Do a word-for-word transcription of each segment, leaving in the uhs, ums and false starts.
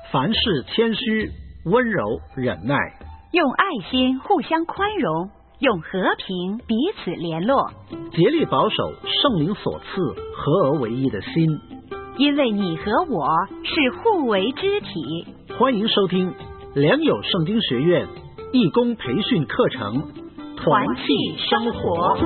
凡事谦虚、温柔、忍耐， 用爱心互相宽容，用和平彼此联络， 竭力保守圣灵所赐合而为一的心。 因为你和我是互为肢体。 欢迎收听良友圣经学院义工培训课程，团契生活。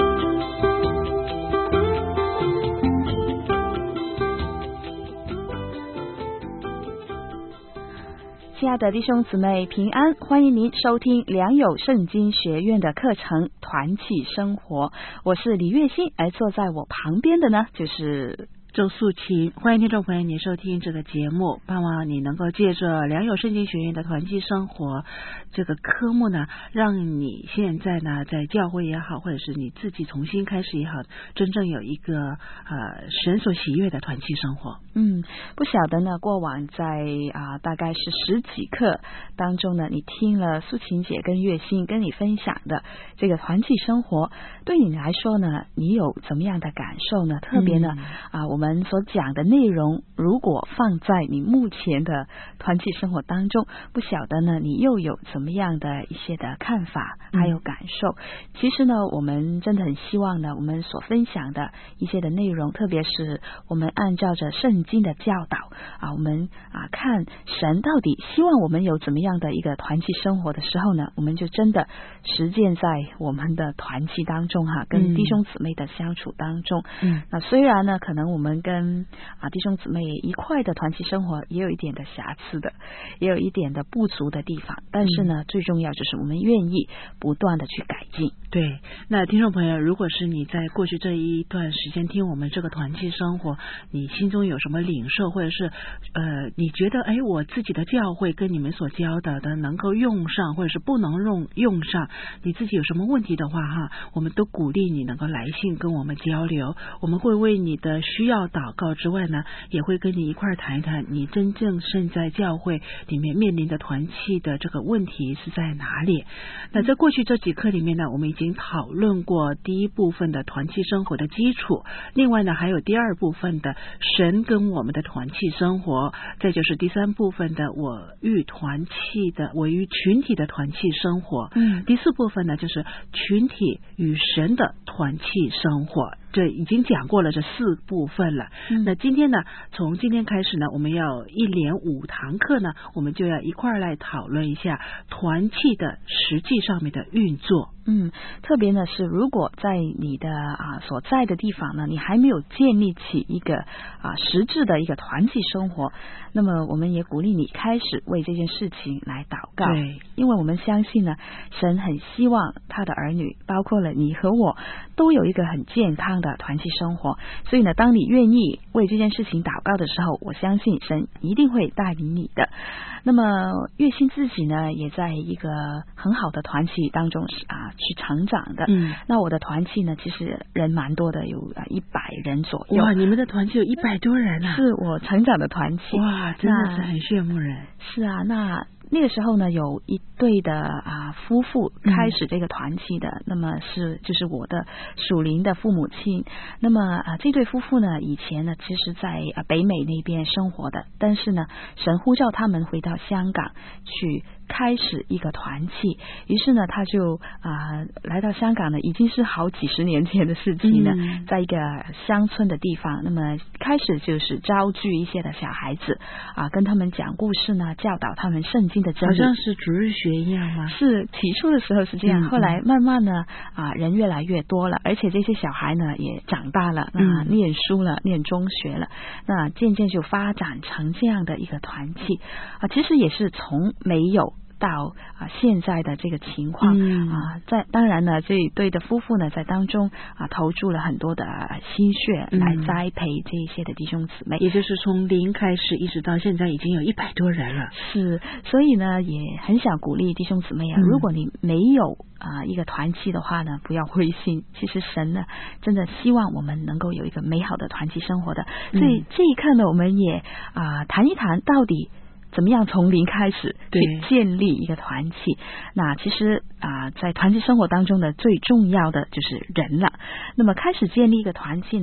亲爱的弟兄姊妹平安，欢迎您收听良友圣经学院的课程团契生活，我是李月欣，而坐在我旁边的呢就是周素琴。欢迎听众朋友您收听这个节目，盼望你能够借着良友圣经学院的团契生活这个科目呢，让你现在呢在教会也好，或者是你自己重新开始也好，真正有一个呃神所喜悦的团契生活。 嗯，不晓得呢，过往在啊、呃、大概是十几课当中呢，你听了素琴姐跟月欣跟你分享的这个团契生活，对你来说呢，你有怎么样的感受呢？特别呢啊、嗯呃，我们所讲的内容，如果放在你目前的团契生活当中，不晓得呢，你又有怎么样的一些的看法还有感受？嗯、其实呢，我们真的很希望呢，我们所分享的一些的内容，特别是我们按照着圣经的教导啊，我们啊看神到底希望我们有怎么样的一个团契生活的时候呢，我们就真的实践在我们的团契当中哈、啊，跟弟兄姊妹的相处当中。嗯，那虽然呢，可能我们跟啊弟兄姊妹一块的团契生活也有一点的瑕疵的，也有一点的不足的地方，但是呢，嗯、最重要就是我们愿意不断的去改进。 对，那听众朋友，如果是你在过去这一段时间听我们这个团契生活，你心中有什么领受，或者是呃，你觉得哎，我自己的教会跟你们所教导的能够用上，或者是不能用用上，你自己有什么问题的话哈，我们都鼓励你能够来信跟我们交流，我们会为你的需要祷告之外呢，也会跟你一块儿谈一谈你真正现在教会里面面临的团契的这个问题是在哪里。那在过去这几课里面呢，我们已经讨论过第一部分的团契生活的基础，另外呢还有第二部分的神跟我们的团契生活，再就是第三部分的我与团契的我与群体的团契生活，嗯，第四部分呢就是群体与神的团契生活。这已经讲过了这四部分了。嗯、那今天呢，从今天开始呢，我们要一连五堂课呢，我们就要一块儿来讨论一下团契的实际上面的运作。 嗯，特别呢是如果在你的啊所在的地方呢，你还没有建立起一个啊实质的一个团契生活，那么我们也鼓励你开始为这件事情来祷告。对，因为我们相信呢，神很希望他的儿女，包括了你和我，都有一个很健康的团契生活。所以呢，当你愿意为这件事情祷告的时候，我相信神一定会带领你的。那么月欣自己呢，也在一个很好的团契当中啊去成长的。嗯，那我的团契呢，其实人蛮多的，有啊一百人左右。 哇，你们的团契有一百多人啊！ 是我成长的团契。 哇，真的是很羡慕人。 是啊，那。那个时候呢，有一对的啊夫妇开始这个团契的，嗯、那么是就是我的属灵的父母亲。那么啊，这对夫妇呢，以前呢，其实在啊北美那边生活的，但是呢，神呼召他们回到香港去开始一个团契，于是呢，他就啊来到香港呢，已经是好几十年前的事情了，嗯、在一个乡村的地方，那么开始就是招聚一些的小孩子啊，跟他们讲故事呢，教导他们圣经的真理， 好像是主日学一样吗？ 是，起初的时候是这样，嗯、后来慢慢呢啊人越来越多了，而且这些小孩呢也长大了，那念书了，嗯、念中学了，那渐渐就发展成这样的一个团契啊，其实也是从没有到啊现在的这个情况、嗯、啊，在当然呢，这一对的夫妇呢，在当中啊投注了很多的心血来栽培这一些的弟兄姊妹， 也就是从零开始一直到现在已经有一百多人了。 是，所以呢，也很想鼓励弟兄姊妹啊，嗯、如果你没有啊一个团契的话呢，不要灰心。其实神呢，真的希望我们能够有一个美好的团契生活的。所以这一刻呢，我们也啊谈一谈到底怎么样从零开始去建立一个团契。那其实啊、呃，在团契生活当中呢，最重要的就是人了。那么开始建立一个团契呢，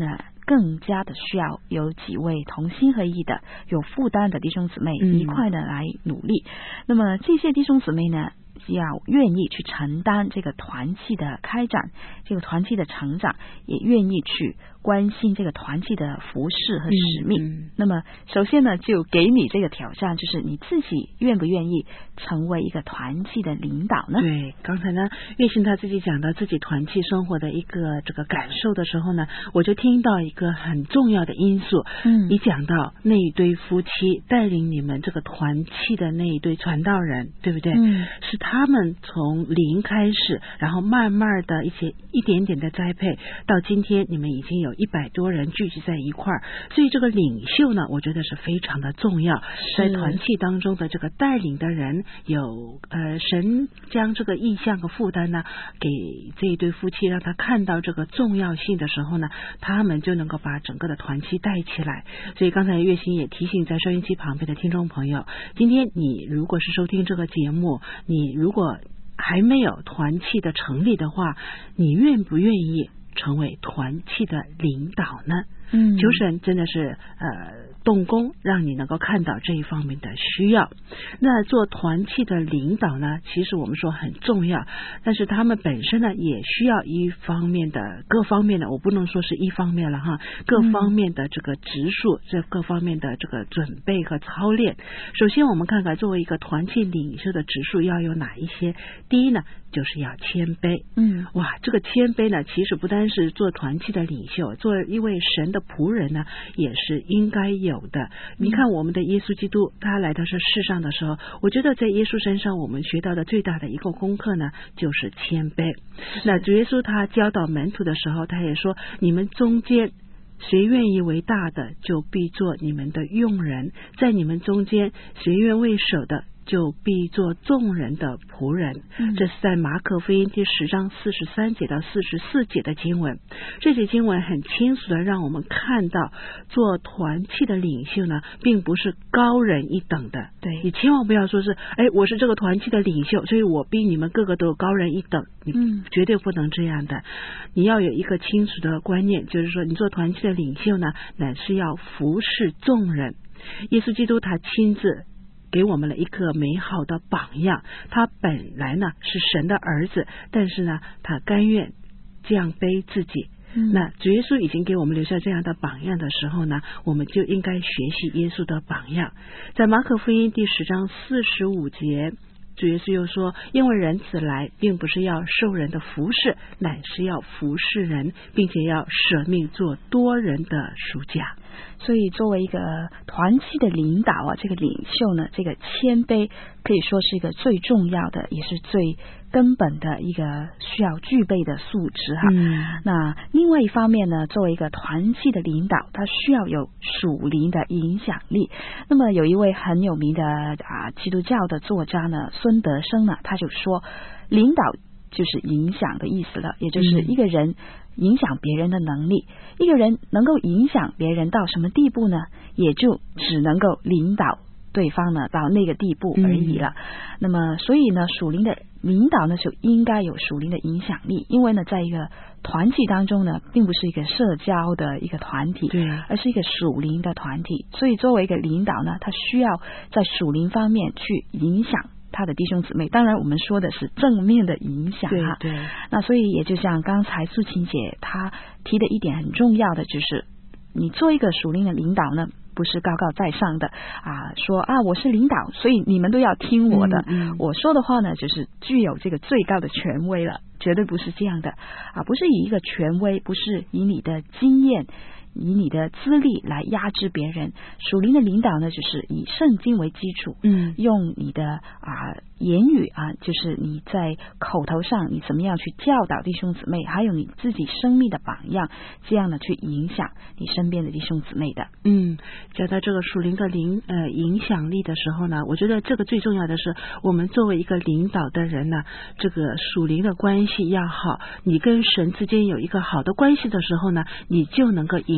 更加的需要有几位同心合意的有负担的弟兄姊妹一块的来努力。嗯、那么这些弟兄姊妹呢，要愿意去承担这个团契的开展，这个团契的成长，也愿意去关心这个团契的服事和使命。嗯嗯、那么首先呢，就给你这个挑战，就是你自己愿不愿意成为一个团契的领导呢？ 对，刚才呢月信他自己讲到自己团契生活的一个这个感受的时候呢，我就听到一个很重要的因素。嗯，你讲到那一对夫妻带领你们这个团契的那一对传道人，对不对？嗯，是他们从零开始，然后慢慢的一些一点点的栽培，到今天你们已经有一百多人聚集在一块儿，所以这个领袖呢，我觉得是非常的重要。在团契当中的这个带领的人，有呃神将这个意向和负担呢，给这一对夫妻，让他看到这个重要性的时候呢，他们就能够把整个的团契带起来。所以刚才月心也提醒在收音机旁边的听众朋友，今天你如果是收听这个节目，你如果还没有团契的成立的话，你愿不愿意成为团契的领导呢？嗯，求神真的是呃动工，让你能够看到这一方面的需要。那做团契的领导呢，其实我们说很重要，但是他们本身呢也需要一方面的各方面的，我不能说是一方面了哈，各方面的这个植树，这各方面的这个准备和操练。首先我们看看作为一个团契领袖的植树要有哪一些。第一呢，就是要谦卑。嗯，哇，这个谦卑呢，其实不单是做团契的领袖，做一位神的仆人呢，也是应该有的。你看我们的耶稣基督，他来到这世上的时候，我觉得在耶稣身上我们学到的最大的一个功课呢，就是谦卑。那主耶稣他教导门徒的时候，他也说，你们中间谁愿意为大的，就必做你们的用人；在你们中间谁愿为首的，就必做众人的仆人。嗯、这是在马可福音第十章四十三节到四十四节的经文。这些经文很清楚的让我们看到，做团契的领袖呢，并不是高人一等的。对，你千万不要说是，哎，我是这个团契的领袖，所以我比你们个个都有高人一等。你绝对不能这样的。你要有一个清楚的观念，就是说，你做团契的领袖呢，乃是要服侍众人。耶稣基督他亲自给我们了一个美好的榜样，他本来呢是神的儿子，但是呢他甘愿降卑自己。嗯、那主耶稣已经给我们留下这样的榜样的时候呢，我们就应该学习耶稣的榜样。在马可福音第十章四十五节，主耶稣又说，因为人子来并不是要受人的服侍，乃是要服侍人，并且要舍命做多人的赎价。 所以作为一个团契的领导啊，这个领袖呢，这个谦卑可以说是一个最重要的，也是最根本的一个需要具备的素质哈。嗯、那另外一方面呢，作为一个团契的领导，他需要有属灵的影响力。那么有一位很有名的啊基督教的作家呢，孙德生呢，他就说，领导就是影响的意思了，也就是一个人影响别人的能力。一个人能够影响别人到什么地步呢？也就只能够领导对方呢到那个地步而已了。嗯、那么所以呢，属灵的领导呢就应该有属灵的影响力，因为呢在一个团体当中呢，并不是一个社交的一个团体，对，而是一个属灵的团体。所以作为一个领导呢，他需要在属灵方面去影响他的弟兄姊妹，当然我们说的是正面的影响哈。对对。那所以也就像刚才素琴姐她提的一点很重要的，就是你做一个属灵的领导呢，不是高高在上的啊，说啊我是领导，所以你们都要听我的。嗯嗯、我说的话呢，就是具有这个最高的权威了，绝对不是这样的啊，不是以一个权威，不是以你的经验，以你的资历来压制别人。属灵的领导呢，就是以圣经为基础，嗯，用你的啊言语啊，就是你在口头上你怎么样去教导弟兄姊妹，还有你自己生命的榜样，这样的去影响你身边的弟兄姊妹的。嗯， 讲到这个属灵的领呃影响力的时候呢，我觉得这个最重要的是，我们作为一个领导的人呢，这个属灵的关系要好。你跟神之间有一个好的关系的时候呢，你就能够影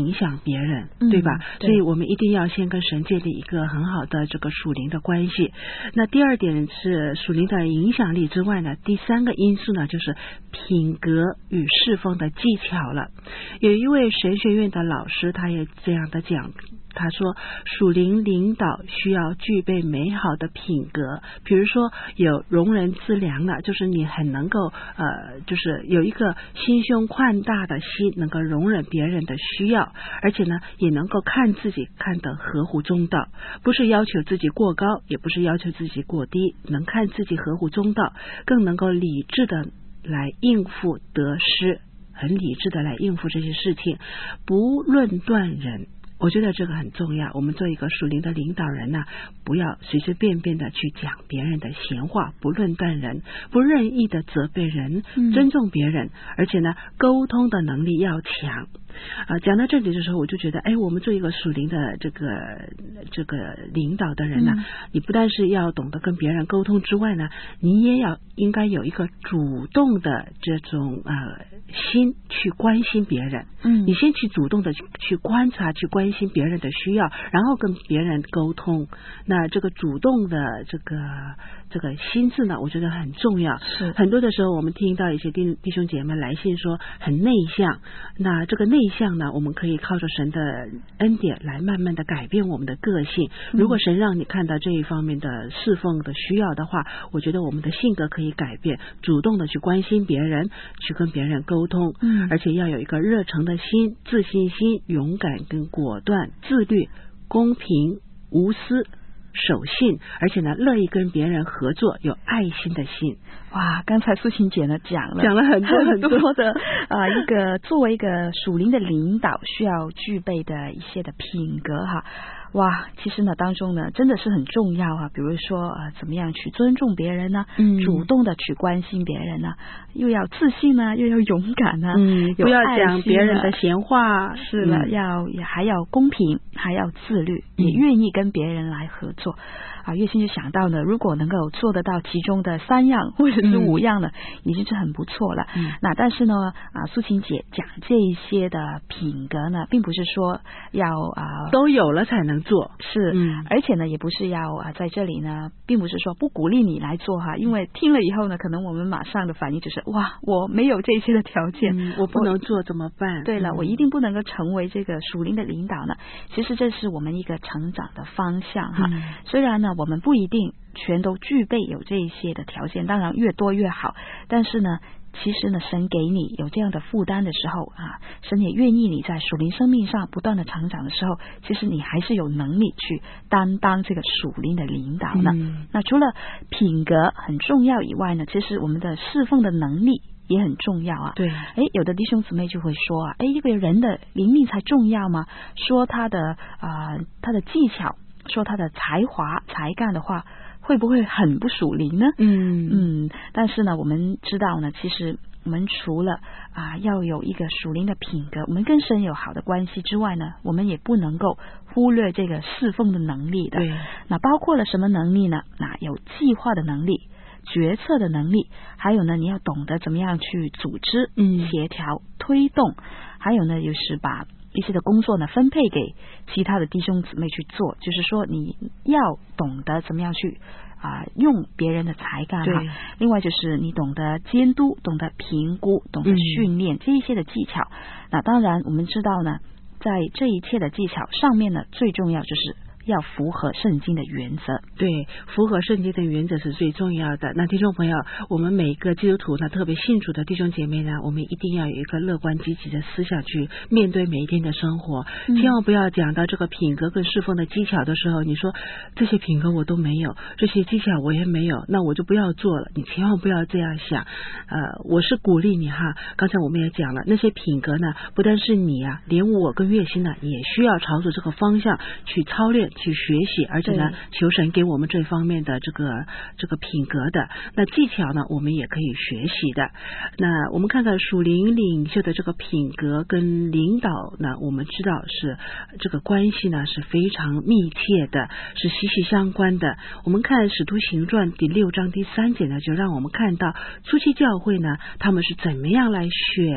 影响别人， 嗯、 对吧？ 对， 所以我们一定要先跟神建立一个很好的这个属灵的关系。那第二点是属灵的影响力之外呢，第三个因素呢就是品格与侍奉的技巧了。有一位神学院的老师他也这样的讲，他说属灵领导需要具备美好的品格，比如说有容人之良了，就是你很能够呃，就是有一个心胸宽大的心，能够容忍别人的需要，而且呢也能够看自己看得合乎中道，不是要求自己过高，也不是要求自己过低，能看自己合乎中道，更能够理智的来应付得失，很理智的来应付这些事情，不论断人。我觉得这个很重要，我们做一个属灵的领导人呢，不要随随便便的去讲别人的闲话，不论断人，不任意的责备人，尊重别人，而且呢沟通的能力要强。啊，讲到这里的时候，我就觉得，哎，我们做一个属灵的这个这个领导的人呢，嗯、你不但是要懂得跟别人沟通之外呢，你也要应该有一个主动的这种呃心去关心别人。嗯，你先去主动的去去观察，去关心别人的需要，然后跟别人沟通。那这个主动的这个这个心智呢，我觉得很重要。是很多的时候，我们听到一些弟弟兄姐妹来信说很内向，那这个内向呢，我们可以靠着神的恩典来慢慢的改变我们的个性。如果神让你看到这一方面的侍奉的需要的话，我觉得我们的性格可以改变，主动的去关心别人，去跟别人沟通，嗯，而且要有一个热诚的心、自信心、勇敢跟果断、自律、公平、无私、守信，而且呢乐意跟别人合作，有爱心的心。 哇，刚才素琴姐呢讲了讲了很多很多的啊、呃，一个作为一个属灵的领导需要具备的一些的品格哈。哇，其实呢当中呢真的是很重要啊，比如说呃怎么样去尊重别人呢、嗯、主动的去关心别人呢，又要自信呢，又要勇敢呢，嗯， 不要讲别人的闲话， 是了、嗯、要也还要公平，还要自律、嗯、也愿意跟别人来合作啊。月心就想到呢，如果能够做得到其中的三样或者是五样呢、嗯、已经是很不错了、嗯、那但是呢啊，素琴姐讲这一些的品格呢，并不是说要啊都有了才能做， 是，嗯，而且呢也不是要啊在这里呢并不是说不鼓励你来做哈，因为听了以后呢可能我们马上的反应就是哇我没有这些的条件、 嗯、我不能做怎么办？ 对了、 嗯、 我一定不能够成为这个属灵的领导呢，其实这是我们一个成长的方向哈、嗯、虽然呢我们不一定全都具备有这一些的条件，当然越多越好，但是呢其实呢神给你有这样的负担的时候啊，神也愿意你在属灵生命上不断的成长的时候，其实你还是有能力去担当这个属灵的领导呢、嗯、那除了品格很重要以外呢，其实我们的侍奉的能力也很重要啊。 对， 哎，有的弟兄姊妹就会说啊，哎，一个人的灵命才重要吗？说他的啊、呃、他的技巧，说他的才华才干的话，会不会很不属灵呢？嗯嗯，但是呢，我们知道呢，其实我们除了啊要有一个属灵的品格，我们跟神有好的关系之外呢，我们也不能够忽略这个侍奉的能力的。对，那包括了什么能力呢？那有计划的能力、决策的能力，还有呢，你要懂得怎么样去组织、嗯、协调、推动，还有呢，就是把一些的工作呢分配给其他的弟兄姊妹去做，就是说你要懂得怎么样去啊、呃、用别人的才干哈。另外就是你懂得监督、懂得评估、懂得训练、嗯、这一些的技巧。那当然我们知道呢，在这一切的技巧上面呢，最重要就是要符合圣经的原则。 对，符合圣经的原则是最重要的。那听众朋友，我们每个基督徒呢，特别信主的弟兄姐妹呢，我们一定要有一个乐观积极的思想去面对每一天的生活、嗯、千万不要讲到这个品格跟侍奉的技巧的时候，你说这些品格我都没有，这些技巧我也没有，那我就不要做了。你千万不要这样想。呃，我是鼓励你哈，刚才我们也讲了，那些品格呢，不但是你啊，连我跟月心呢，也需要朝着这个方向去操练、去学习，而且呢，求神给我们这方面的这个这个品格的。那技巧呢，我们也可以学习的。那我们看看属灵领袖的这个品格跟领导呢，我们知道是这个关系呢是非常密切的，是息息相关的。我们看使徒行传第六章第三节呢，就让我们看到初期教会呢，他们是怎么样来选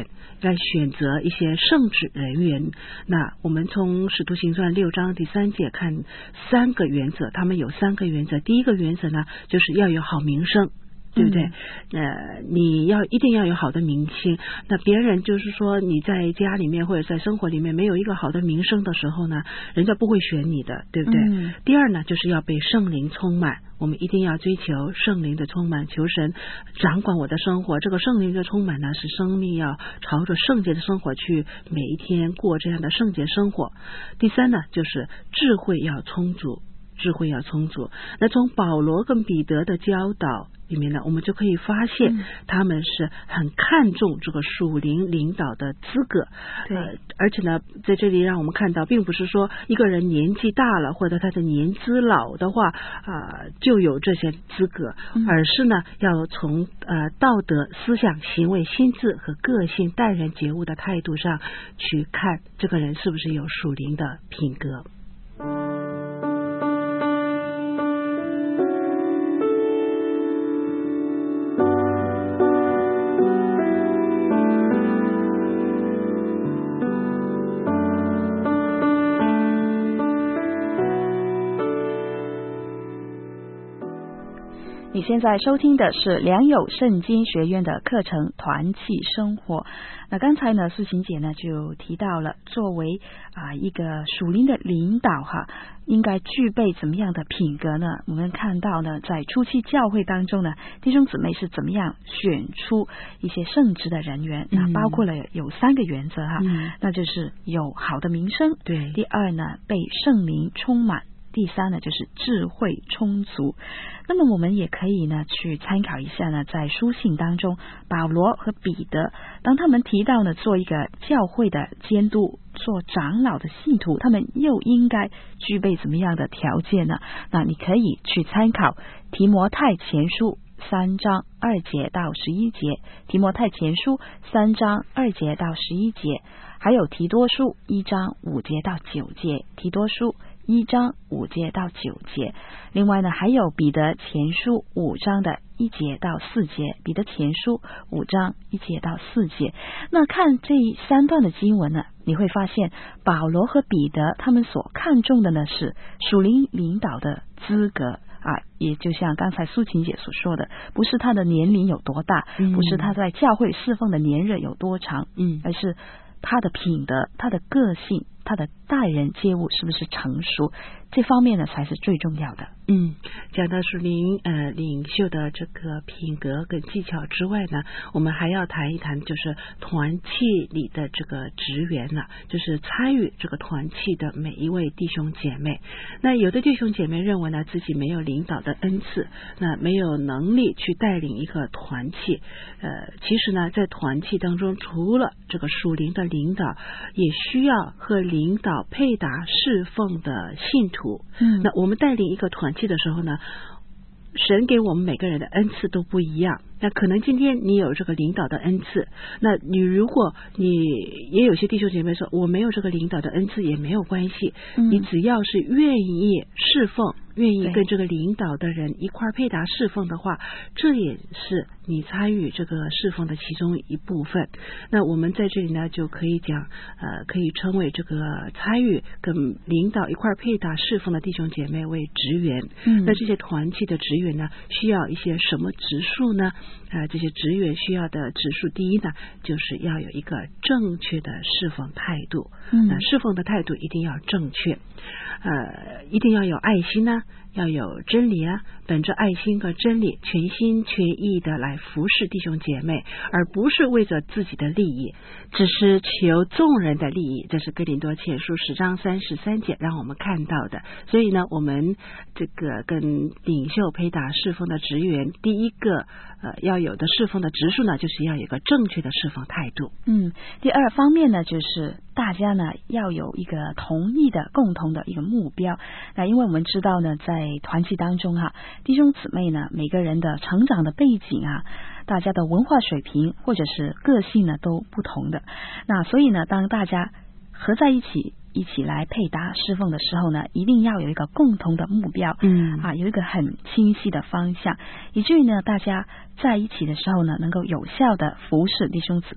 来选择一些圣职人员。那我们从使徒行传六章第三节看三个原则，他们有三个原则。第一个原则呢，就是要有好名声，对不对？嗯、呃，你要一定要有好的名声。那别人就是说你在家里面或者在生活里面没有一个好的名声的时候呢，人家不会选你的，对不对？嗯、第二呢，就是要被圣灵充满。我们一定要追求圣灵的充满，求神掌管我的生活。这个圣灵的充满呢，是生命要朝着圣洁的生活去，每一天过这样的圣洁生活。第三呢，就是智慧要充足。智慧要充足。那从保罗跟彼得的教导里面呢，我们就可以发现、嗯、他们是很看重这个属灵领导的资格。对、呃，而且呢，在这里让我们看到，并不是说一个人年纪大了或者他的年资老的话啊、呃、就有这些资格，嗯、而是呢要从呃道德、思想、行为、心智和个性、待人接物的态度上去看这个人是不是有属灵的品格。 你现在收听的是良友圣经学院的课程团契生活。那刚才呢，素琴姐呢就提到了，作为啊、呃、一个属灵的领导哈，应该具备怎么样的品格呢？我们看到呢，在初期教会当中呢，弟兄姊妹是怎么样选出一些圣职的人员？嗯、那包括了有三个原则哈，嗯、那就是有好的名声，对；第二呢，被圣灵充满。第三呢，就是智慧充足。那么我们也可以呢去参考一下呢，在书信当中，保罗和彼得当他们提到呢做一个教会的监督、做长老的信徒，他们又应该具备怎么样的条件呢？那你可以去参考提摩太前书三章二节到十一节，提摩太前书三章二节到十一节，还有提多书一章五节到九节，提多书一章五节到九节。另外呢，还有彼得前书五章的一节到四节，彼得前书五章一节到四节。那看这三段的经文呢，你会发现保罗和彼得他们所看重的呢是属灵领导的资格啊，也就像刚才素琴姐所说的，不是他的年龄有多大，嗯、不是他在教会侍奉的年日有多长，嗯，而是他的品德、他的个性、他的待人接物是不是成熟，这方面呢才是最重要的。 嗯，讲到属灵呃领袖的这个品格跟技巧之外呢，我们还要谈一谈就是团契里的这个职员了，就是参与这个团契的每一位弟兄姐妹。那有的弟兄姐妹认为呢自己没有领导的恩赐，那没有能力去带领一个团契。呃，其实呢在团契当中，除了这个属灵的领导，也需要和领导配搭侍奉的信徒。嗯，那我们带领一个团契的时候呢，神给我们每个人的恩赐都不一样。那可能今天你有这个领导的恩赐，那你如果你也有些弟兄姐妹说我没有这个领导的恩赐也没有关系，嗯、你只要是愿意侍奉，愿意跟这个领导的人一块配搭侍奉的话，这也是你参与这个侍奉的其中一部分。那我们在这里呢就可以讲呃，可以称为这个参与跟领导一块配搭侍奉的弟兄姐妹为职员。嗯、那这些团契的职员呢需要一些什么职数呢？呃，这些职员需要的指数，第一呢，就是要有一个正确的侍奉态度。嗯，那侍奉的态度一定要正确，呃，一定要有爱心呢、啊，要有真理啊，本着爱心和真理，全心全意的来服侍弟兄姐妹，而不是为着自己的利益，只是求众人的利益。这是哥林多前书十章三十三节让我们看到的。所以呢，我们这个跟领袖配搭侍奉的职员，第一个呃要有的侍奉的职数呢，就是要有一个正确的侍奉态度。 嗯，第二方面呢，就是大家呢要有一个同意的共同的一个目标。那因为我们知道呢，在团契当中哈，弟兄姊妹呢每个人的成长的背景啊，大家的文化水平或者是个性呢都不同的。那所以呢，当大家合在一起一起来配搭侍奉的时候呢，一定要有一个共同的目标，嗯啊，有一个很清晰的方向，以至于呢大家在一起的时候呢，能够有效的服侍弟兄姊妹，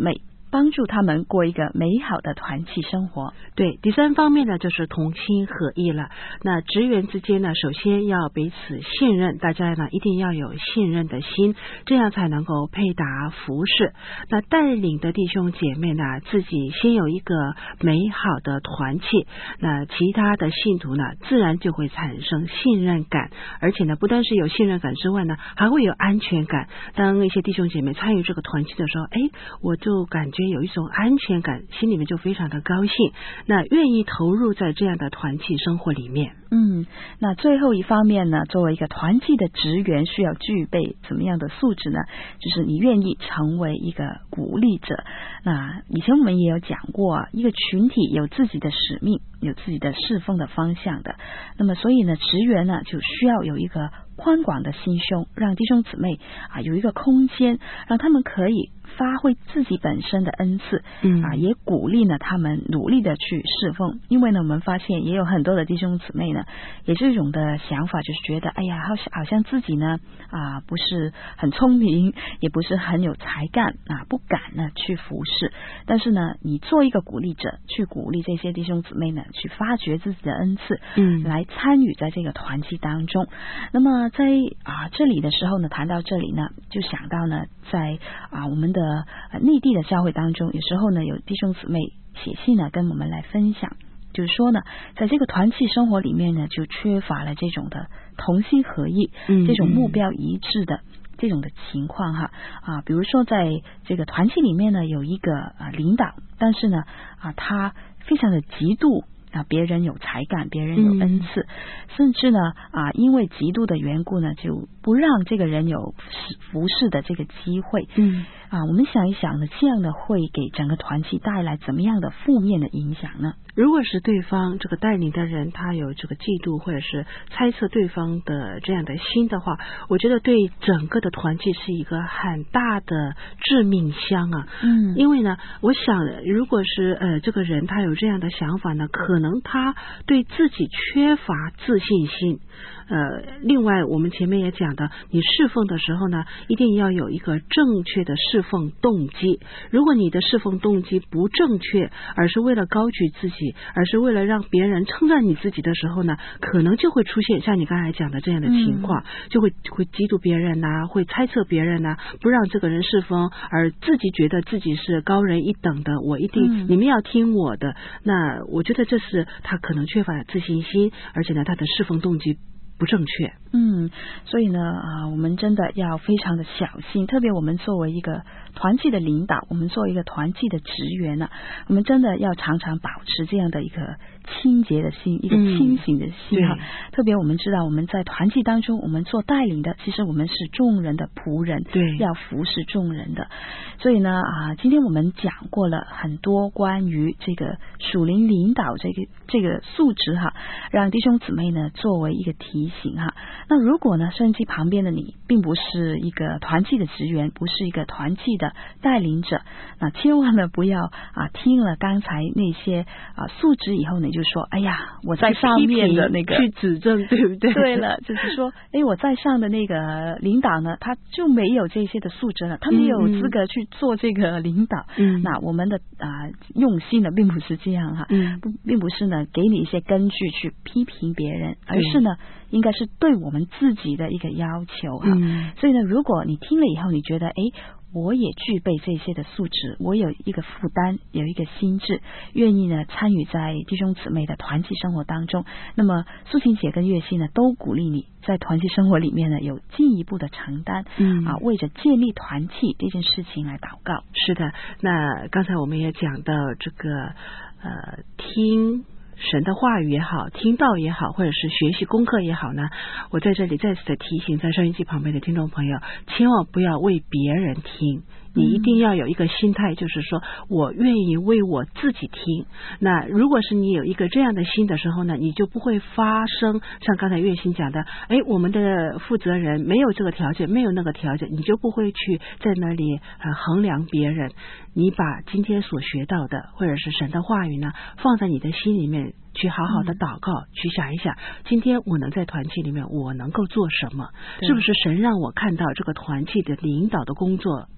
帮助他们过一个美好的团契生活。 对，第三方面呢，就是同心合意了。那职员之间呢，首先要彼此信任，大家呢一定要有信任的心，这样才能够配搭服侍。那带领的弟兄姐妹呢，自己先有一个美好的团契，那其他的信徒呢，自然就会产生信任感，而且呢，不单是有信任感之外呢，还会有安全感。当一些弟兄姐妹参与这个团契的时候，哎，我就感觉有一种安全感，心里面就非常的高兴，那愿意投入在这样的团契生活里面。 嗯，那最后一方面呢，作为一个团契的职员，需要具备怎么样的素质呢？就是你愿意成为一个鼓励者。那以前我们也有讲过啊，一个群体有自己的使命，有自己的侍奉的方向的。那么所以呢，职员呢就需要有一个宽广的心胸，让弟兄姊妹啊有一个空间，让他们可以发挥自己本身的恩赐，嗯啊，也鼓励呢他们努力的去侍奉。因为呢，我们发现也有很多的弟兄姊妹呢，也是一种的想法，就是觉得哎呀，好像好像自己呢啊不是很聪明，也不是很有才干啊，不敢呢去服侍。但是呢，你做一个鼓励者，去鼓励这些弟兄姊妹呢，去发掘自己的恩赐，嗯，来参与在这个团契当中。那么在啊这里的时候呢，谈到这里呢，就想到呢，在啊我们的呃内地的教会当中，有时候呢有弟兄姊妹写信呢跟我们来分享，就是说呢，在这个团契生活里面呢，就缺乏了这种的同心合意，嗯、这种目标一致的这种的情况哈啊，比如说在这个团契里面呢，有一个啊领导，但是呢啊他非常的嫉妒啊，别人有才干，别人有恩赐，嗯、甚至呢啊，因为嫉妒的缘故呢，就不让这个人有服侍的这个机会。嗯啊，我们想一想呢，这样的会给整个团契带来怎么样的负面的影响呢？ 如果是对方这个带领的人，他有这个嫉妒或者是猜测对方的这样的心的话，我觉得对整个的团契是一个很大的致命伤啊。嗯，因为呢，我想如果是呃这个人他有这样的想法呢，可能他对自己缺乏自信心。呃，另外我们前面也讲的，你侍奉的时候呢，一定要有一个正确的侍奉动机。如果你的侍奉动机不正确，而是为了高举自己，而是为了让别人称赞你自己的时候呢，可能就会出现像你刚才讲的这样的情况，嗯、就会会嫉妒别人呐、啊，会猜测别人呐、啊，不让这个人侍奉，而自己觉得自己是高人一等的，我一定、嗯、你们要听我的。那我觉得这是他可能缺乏自信心，而且呢，他的侍奉动机不正确。 嗯，所以呢啊，我们真的要非常的小心，特别我们作为一个团契的领导，我们作为一个团契的职员呢，我们真的要常常保持这样的一个清洁的心，一个清醒的心哈、嗯。特别我们知道我们在团契当中，我们做带领的，其实我们是众人的仆人，对，要服侍众人的。所以呢啊，今天我们讲过了很多关于这个属灵领导这个这个素质哈，让弟兄姊妹呢作为一个提醒哈。那如果呢，收音机旁边的你并不是一个团契的职员，不是一个团契的带领者，那千万呢不要啊听了刚才那些啊素质以后呢，就说哎呀，我在上面的那个去指正，对不对？ 对了，就是说，哎，我在上的那个领导呢，他就没有这些的素质了，他没有资格去做这个领导。嗯，那我们的啊用心呢，并不是这样哈，嗯，不，并不是呢给你一些根据去批评别人，而是呢，应该是对我们自己的一个要求哈。嗯、所以呢，如果你听了以后，你觉得哎，我也具备这些的素质，我有一个负担，有一个心智，愿意呢参与在弟兄姊妹的团契生活当中，那么素琴姐跟月心呢都鼓励你在团契生活里面呢有进一步的承担，嗯啊，为着建立团契这件事情来祷告。 是的，那刚才我们也讲到这个呃听神的话语也好，听道也好，或者是学习功课也好呢，我在这里再次的提醒在收音机旁边的听众朋友，千万不要为别人听，你一定要有一个心态，就是说我愿意为我自己听。那如果是你有一个这样的心的时候呢，你就不会发生像刚才月心讲的，哎，我们的负责人没有这个条件，没有那个条件，你就不会去在那里呃衡量别人。你把今天所学到的或者是神的话语呢，放在你的心里面，去好好的祷告，嗯、去想一想，今天我能在团契里面我能够做什么？是不是神让我看到这个团契的领导的工作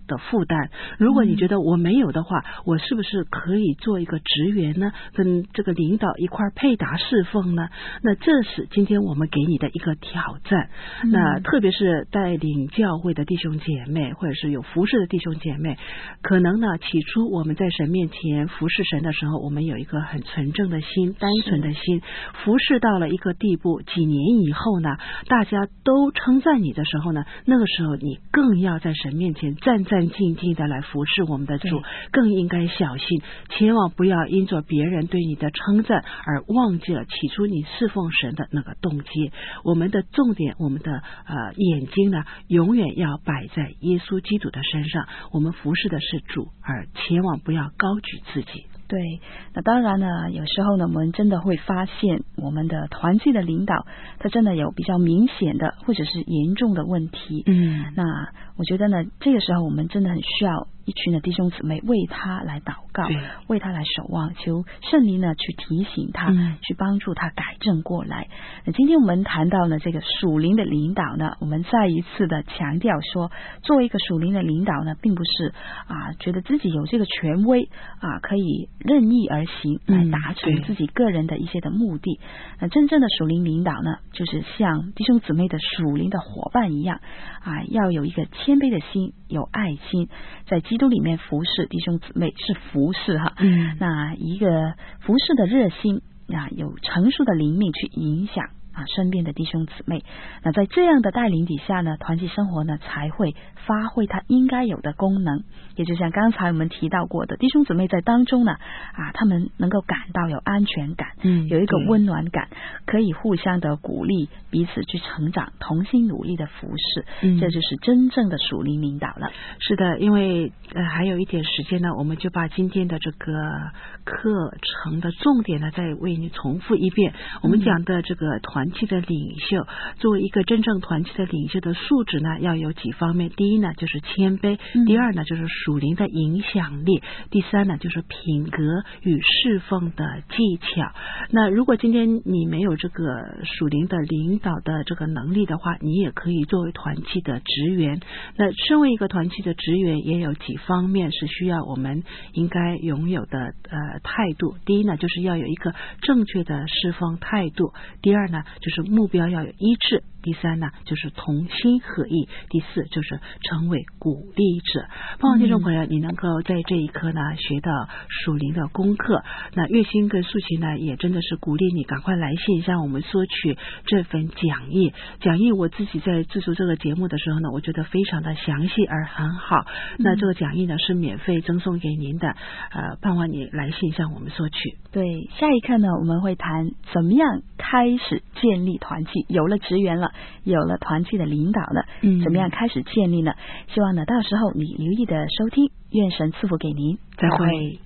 的负担。如果你觉得我没有的话，我是不是可以做一个职员呢？跟这个领导一块配搭侍奉呢？那这是今天我们给你的一个挑战。嗯、那特别是带领教会的弟兄姐妹，或者是有服侍的弟兄姐妹，可能呢，起初我们在神面前服侍神的时候，我们有一个很纯正的心，单纯的心，服侍到了一个地步，几年以后呢，大家都称赞你的时候呢，那个时候你更要在神面前战战兢兢的来服侍我们的主，更应该小心，千万不要因着别人对你的称赞而忘记了起初你侍奉神的那个动机。我们的重点，我们的呃眼睛呢，永远要摆在耶稣基督的身上，我们服侍的是主，而千万不要高举自己。 对，那当然呢，有时候呢，我们真的会发现我们的团契的领导，他真的有比较明显的或者是严重的问题。嗯，那我觉得呢，这个时候我们真的很需要一群的弟兄姊妹为他来祷告，为他来守望，求圣灵呢去提醒他，嗯、去帮助他改正过来。那今天我们谈到呢这个属灵的领导呢，我们再一次的强调说，作为一个属灵的领导呢，并不是啊觉得自己有这个权威啊可以任意而行来达成自己个人的一些的目的。那、嗯、真正的属灵领导呢，就是像弟兄姊妹的属灵的伙伴一样啊，要有一个谦卑的心，有爱心，在基督里面服侍弟兄姊妹是服侍哈。嗯，那一个服侍的热心啊，有成熟的灵命去影响啊身边的弟兄姊妹。那在这样的带领底下呢，团契生活呢才会发挥它应该有的功能。也就像刚才我们提到过的，弟兄姊妹在当中呢啊，他们能够感到有安全感，嗯，有一个温暖感，可以互相的鼓励，彼此去成长，同心努力的服侍，嗯，这就是真正的属灵领导了。 是的，因为呃还有一点时间呢，我们就把今天的这个课程的重点呢再为你重复一遍。我们讲的这个团契的领袖，作为一个真正团契的领袖的素质呢，要有几方面。第一呢，就是谦卑；嗯、第二呢，就是属灵的影响力；第三呢，就是品格与侍奉的技巧。那如果今天你没有这个属灵的领导的这个能力的话，你也可以作为团契的职员。那身为一个团契的职员，也有几方面是需要我们应该拥有的呃态度。第一呢，就是要有一个正确的侍奉态度；第二呢，就是目标要有一致；第三呢，就是同心合意；第四就是成为鼓励者。盼望听众朋友，你能够在这一刻呢学到属灵的功课。那月薪跟素琴呢，也真的是鼓励你赶快来信向我们索取这份讲义。讲义我自己在制作这个节目的时候呢，我觉得非常的详细而很好。那这个讲义呢是免费赠送给您的，呃，盼望你来信向我们索取。 对，下一课呢我们会谈怎么样开始建立团契，有了职员了，有了团契的领导了，嗯，怎么样开始建立呢？希望呢到时候你留意的收听，愿神赐福给您， 再会。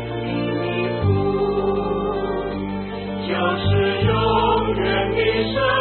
就是永远的神。